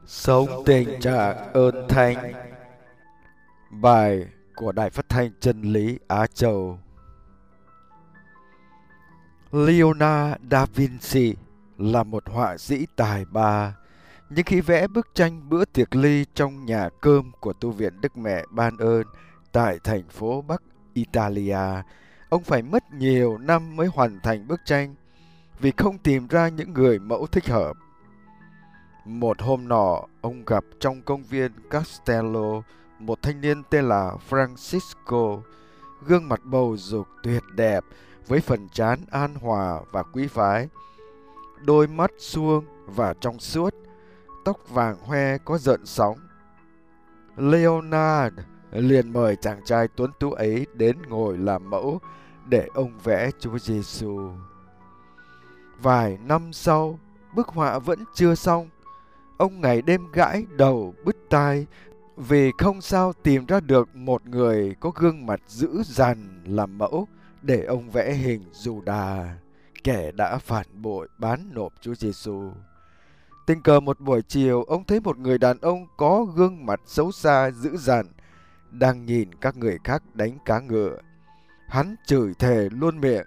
Sống tình trạng ơn thánh. Bài của Đài Phát thanh Chân lý Á Châu. Leonardo da Vinci là một họa sĩ tài ba, nhưng khi vẽ bức tranh bữa tiệc ly trong nhà cơm của tu viện Đức Mẹ Ban Ơn tại thành phố Bắc Italia, ông phải mất nhiều năm mới hoàn thành bức tranh vì không tìm ra những người mẫu thích hợp. Một hôm nọ, ông gặp trong công viên Castello một thanh niên tên là Francisco, gương mặt bầu dục tuyệt đẹp với phần trán an hòa và quý phái, đôi mắt suông và trong suốt, tóc vàng hoe có gợn sóng. Leonard liền mời chàng trai tuấn tú ấy đến ngồi làm mẫu để ông vẽ Chúa Giêsu. Vài năm sau, bức họa vẫn chưa xong. Ông ngày đêm gãi đầu bứt tai vì không sao tìm ra được một người có gương mặt dữ dằn làm mẫu để ông vẽ hình Giuđa, kẻ đã phản bội bán nộp Chúa Giêsu. Tình cờ một buổi chiều, ông thấy một người đàn ông có gương mặt xấu xa dữ dằn đang nhìn các người khác đánh cá ngựa. Hắn chửi thề luôn miệng.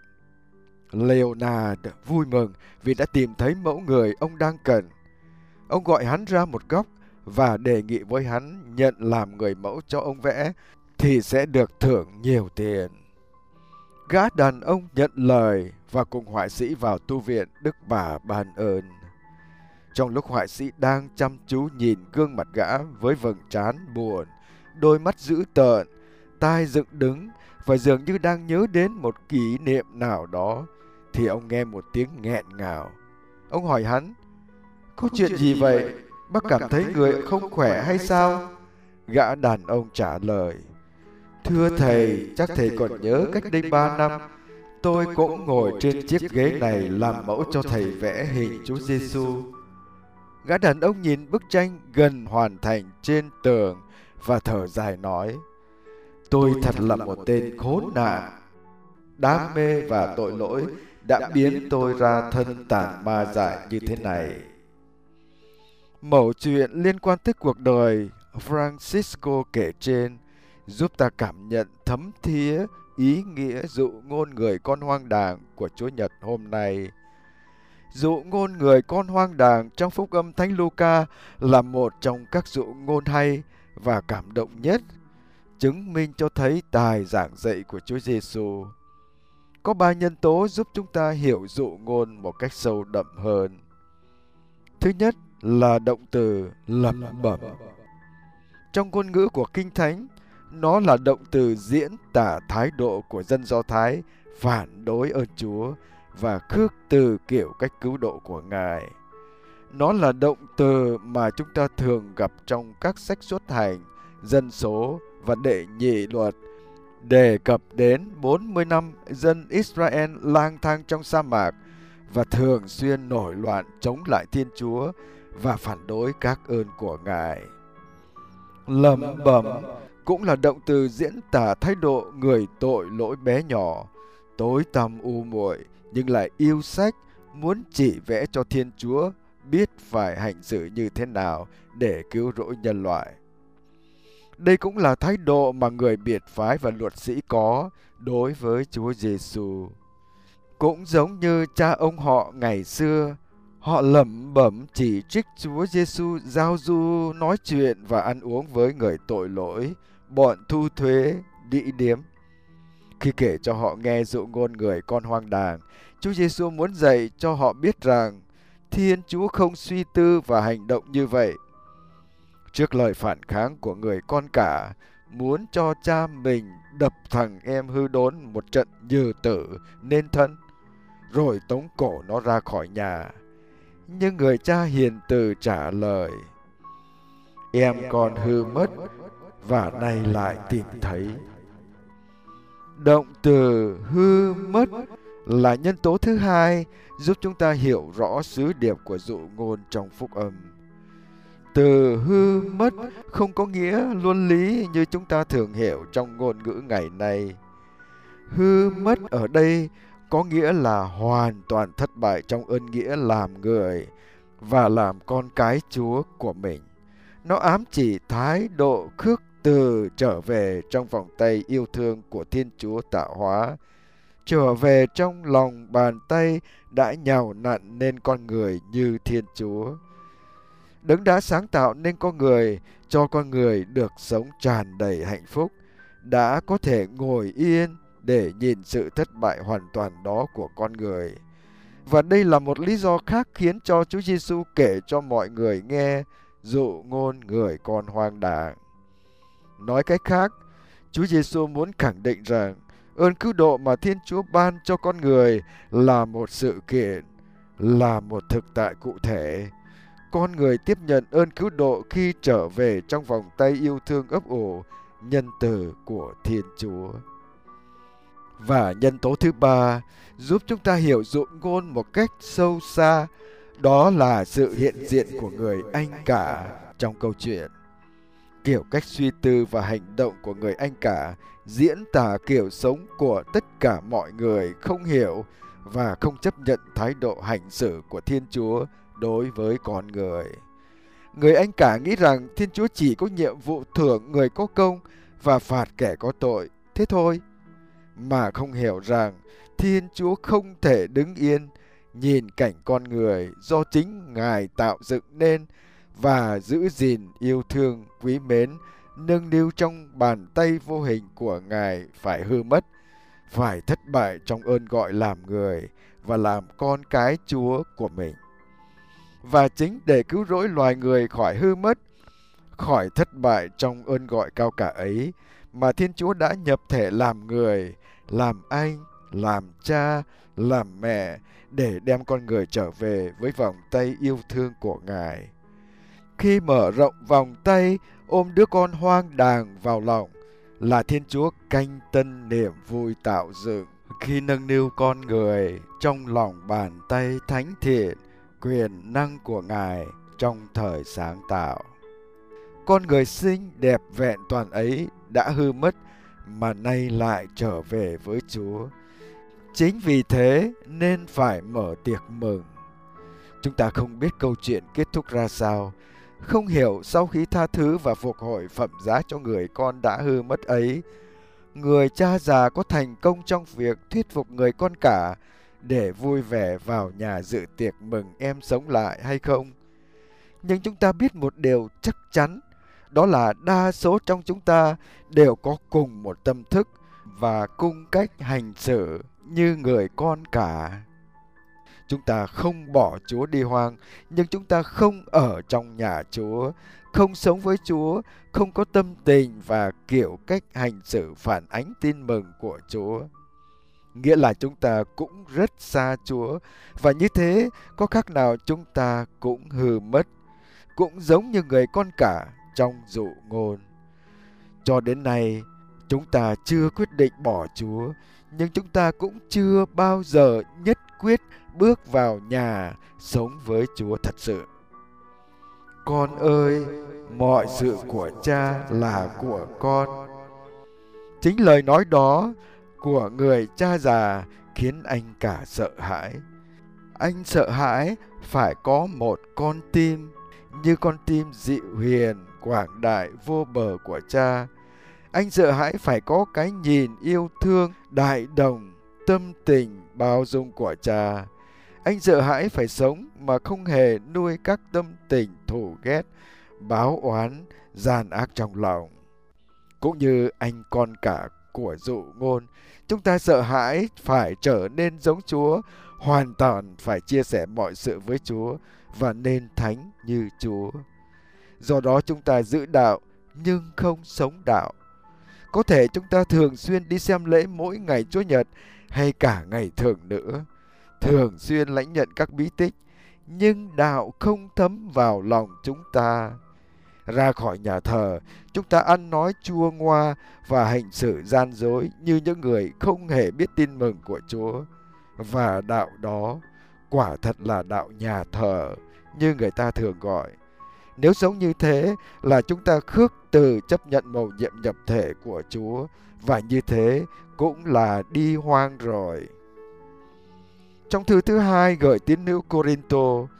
Leonard vui mừng vì đã tìm thấy mẫu người ông đang cần. Ông gọi hắn ra một góc và đề nghị với hắn nhận làm người mẫu cho ông vẽ thì sẽ được thưởng nhiều tiền. Gã đàn ông nhận lời và cùng họa sĩ vào tu viện Đức Bà Ban Ơn. Trong lúc họa sĩ đang chăm chú nhìn gương mặt gã với vầng trán buồn, đôi mắt dữ tợn, tai dựng đứng và dường như đang nhớ đến một kỷ niệm nào đó, thì ông nghe một tiếng nghẹn ngào. Ông hỏi hắn: "Có chuyện gì vậy? Bác cảm thấy người không khỏe hay sao?" Gã đàn ông trả lời: "Thưa thầy, chắc thầy còn nhớ cách đây 3 năm, tôi cũng ngồi trên chiếc ghế này làm mẫu cho thầy vẽ hình Chúa Giêsu." Gã đàn ông nhìn bức tranh gần hoàn thành trên tường và thở dài nói: "Tôi thật là một tên khốn nạn. Đam mê và tội lỗi đã biến tôi ra thân tàn ma dại như thế này." Mẩu chuyện liên quan tới cuộc đời Francisco kể trên giúp ta cảm nhận thấm thía ý nghĩa dụ ngôn người con hoang đàng của Chúa Nhật hôm nay. Dụ ngôn người con hoang đàng trong Phúc âm Thánh Luca là một trong các dụ ngôn hay và cảm động nhất, chứng minh cho thấy tài giảng dạy của Chúa Giêsu. Có 3 nhân tố giúp chúng ta hiểu dụ ngôn một cách sâu đậm hơn. Thứ nhất là động từ lẩm bẩm. Trong ngôn ngữ của Kinh Thánh, nó là động từ diễn tả thái độ của dân Do Thái phản đối ơn Chúa và khước từ kiểu cách cứu độ của Ngài. Nó là động từ mà chúng ta thường gặp trong các sách xuất hành, dân số và đệ nhị luật, đề cập đến 40 năm dân Israel lang thang trong sa mạc và thường xuyên nổi loạn chống lại Thiên Chúa và phản đối các ơn của Ngài. Lẩm bẩm cũng là động từ diễn tả thái độ người tội lỗi bé nhỏ, tối tăm u muội nhưng lại yêu sách, muốn chỉ vẽ cho Thiên Chúa biết phải hành xử như thế nào để cứu rỗi nhân loại. Đây cũng là thái độ mà người biệt phái và luật sĩ có đối với Chúa Giêsu. Cũng giống như cha ông họ ngày xưa, họ lẩm bẩm chỉ trích Chúa Giêsu giao du, nói chuyện và ăn uống với người tội lỗi, bọn thu thuế, đĩ điếm. Khi kể cho họ nghe dụ ngôn người con hoang đàng, Chúa Giêsu muốn dạy cho họ biết rằng Thiên Chúa không suy tư và hành động như vậy. Trước lời phản kháng của người con cả, muốn cho cha mình đập thằng em hư đốn một trận như tử nên thân, rồi tống cổ nó ra khỏi nhà. Nhưng người cha hiền từ trả lời: "Em con hư mất và nay lại tìm thấy." Động từ hư mất là nhân tố thứ hai giúp chúng ta hiểu rõ sứ điệp của dụ ngôn trong phúc âm. Từ hư mất không có nghĩa luân lý như chúng ta thường hiểu trong ngôn ngữ ngày nay. Hư mất ở đây có nghĩa là hoàn toàn thất bại trong ơn nghĩa làm người và làm con cái Chúa của mình. Nó ám chỉ thái độ khước từ trở về trong vòng tay yêu thương của Thiên Chúa tạo hóa, trở về trong lòng bàn tay đã nhào nặn nên con người như Thiên Chúa. Đấng đã sáng tạo nên con người, cho con người được sống tràn đầy hạnh phúc, đã có thể ngồi yên để nhìn sự thất bại hoàn toàn đó của con người. Và đây là một lý do khác khiến cho Chúa Giêsu kể cho mọi người nghe dụ ngôn người con hoang đàng. Nói cách khác, Chúa Giêsu muốn khẳng định rằng ơn cứu độ mà Thiên Chúa ban cho con người là một sự kiện, là một thực tại cụ thể. Con người tiếp nhận ơn cứu độ khi trở về trong vòng tay yêu thương ấp ủ, nhân từ của Thiên Chúa. Và nhân tố thứ ba giúp chúng ta hiểu dụ ngôn một cách sâu xa, đó là sự hiện diện của người anh cả trong câu chuyện. Kiểu cách suy tư và hành động của người anh cả diễn tả kiểu sống của tất cả mọi người không hiểu và không chấp nhận thái độ hành xử của Thiên Chúa đối với con người. Người anh cả nghĩ rằng Thiên Chúa chỉ có nhiệm vụ thưởng người có công và phạt kẻ có tội, thế thôi, mà không hiểu rằng Thiên Chúa không thể đứng yên nhìn cảnh con người do chính Ngài tạo dựng nên và giữ gìn yêu thương quý mến nâng niu trong bàn tay vô hình của Ngài phải hư mất, phải thất bại trong ơn gọi làm người và làm con cái Chúa của mình. Và chính để cứu rỗi loài người khỏi hư mất, khỏi thất bại trong ơn gọi cao cả ấy, mà Thiên Chúa đã nhập thể làm người, làm anh, làm cha, làm mẹ, để đem con người trở về với vòng tay yêu thương của Ngài. Khi mở rộng vòng tay, ôm đứa con hoang đàng vào lòng, là Thiên Chúa canh tân niềm vui tạo dựng. Khi nâng niu con người trong lòng bàn tay thánh thiện, quyền năng của Ngài trong thời sáng tạo. Con người xinh đẹp vẹn toàn ấy đã hư mất mà nay lại trở về với Chúa. Chính vì thế nên phải mở tiệc mừng. Chúng ta không biết câu chuyện kết thúc ra sao, không hiểu sau khi tha thứ và phục hồi phẩm giá cho người con đã hư mất ấy, người cha già có thành công trong việc thuyết phục người con cả để vui vẻ vào nhà dự tiệc mừng em sống lại hay không. Nhưng chúng ta biết một điều chắc chắn, đó là đa số trong chúng ta đều có cùng một tâm thức và cùng cách hành xử như người con cả. Chúng ta không bỏ Chúa đi hoang, nhưng chúng ta không ở trong nhà Chúa, không sống với Chúa, không có tâm tình và kiểu cách hành xử phản ánh tin mừng của Chúa. Nghĩa là chúng ta cũng rất xa Chúa, và như thế có khác nào chúng ta cũng hư mất, cũng giống như người con cả trong dụ ngôn. Cho đến nay, chúng ta chưa quyết định bỏ Chúa, nhưng chúng ta cũng chưa bao giờ nhất quyết bước vào nhà sống với Chúa thật sự. Con ơi, mọi sự của cha là của con. Chính lời nói đó của người cha già khiến anh cả sợ hãi. Anh sợ hãi phải có một con tim như con tim dịu hiền, quảng đại, vô bờ của cha. Anh sợ hãi phải có cái nhìn yêu thương, đại đồng, tâm tình, bao dung của cha. Anh sợ hãi phải sống mà không hề nuôi các tâm tình thù ghét, báo oán, gian ác trong lòng. Cũng như anh con cả của dụ ngôn, chúng ta sợ hãi phải trở nên giống Chúa, hoàn toàn phải chia sẻ mọi sự với Chúa và nên thánh như Chúa. Do đó chúng ta giữ đạo nhưng không sống đạo. Có thể chúng ta thường xuyên đi xem lễ mỗi ngày Chúa Nhật hay cả ngày thường nữa, thường xuyên lãnh nhận các bí tích, nhưng đạo không thấm vào lòng chúng ta. Ra khỏi nhà thờ, chúng ta ăn nói chua ngoa và hành xử gian dối như những người không hề biết tin mừng của Chúa. Và đạo đó quả thật là đạo nhà thờ như người ta thường gọi. Nếu sống như thế là chúng ta khước từ chấp nhận mầu nhiệm nhập thể của Chúa, và như thế cũng là đi hoang rồi. Trong thư thứ 2 gửi tín hữu Cô-rin-tô,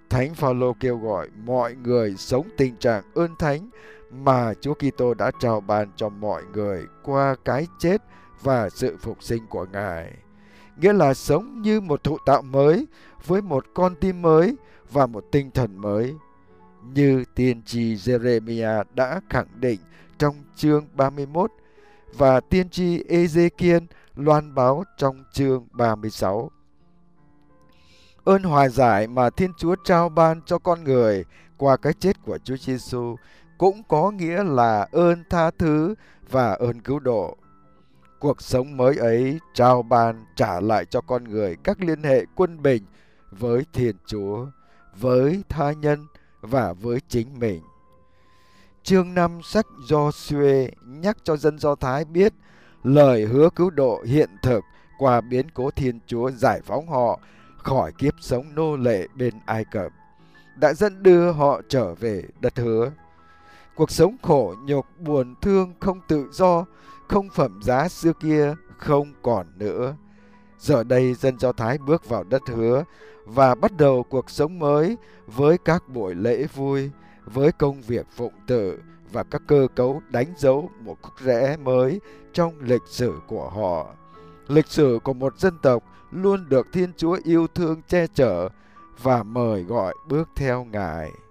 Thánh Phaolô kêu gọi mọi người sống tình trạng ơn thánh mà Chúa Kitô đã trao ban cho mọi người qua cái chết và sự phục sinh của Ngài. Nghĩa là sống như một thụ tạo mới với một con tim mới và một tinh thần mới. Như tiên tri Jeremiah đã khẳng định trong chương 31 và tiên tri Ê-dê-kiên loan báo trong chương 36. Ơn hòa giải mà Thiên Chúa trao ban cho con người qua cái chết của Chúa Giêsu cũng có nghĩa là ơn tha thứ và ơn cứu độ. Cuộc sống mới ấy trao ban trả lại cho con người các liên hệ quân bình với Thiên Chúa, với tha nhân và với chính mình. Chương 5 sách Giô-suê nhắc cho dân Do Thái biết lời hứa cứu độ hiện thực qua biến cố Thiên Chúa giải phóng họ khỏi kiếp sống nô lệ bên Ai Cập, đã dẫn đưa họ trở về đất hứa. Cuộc sống khổ nhục, buồn thương, không tự do, không phẩm giá xưa kia không còn nữa. Giờ đây dân Do Thái bước vào đất hứa và bắt đầu cuộc sống mới với các buổi lễ vui, với công việc phụng tự và các cơ cấu đánh dấu một khúc rẽ mới trong lịch sử của họ. Lịch sử của một dân tộc luôn được Thiên Chúa yêu thương che chở và mời gọi bước theo Ngài.